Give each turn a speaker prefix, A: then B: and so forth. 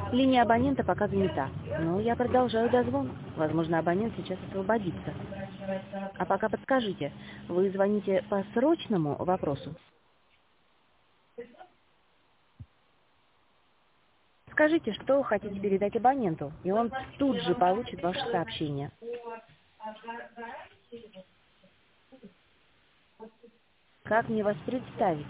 A: Линия абонента пока занята, но я продолжаю дозвон. Возможно, абонент сейчас освободится. А пока подскажите, вы звоните по срочному вопросу? Скажите, что хотите передать абоненту, и он тут же получит ваше сообщение. Как мне вас представить?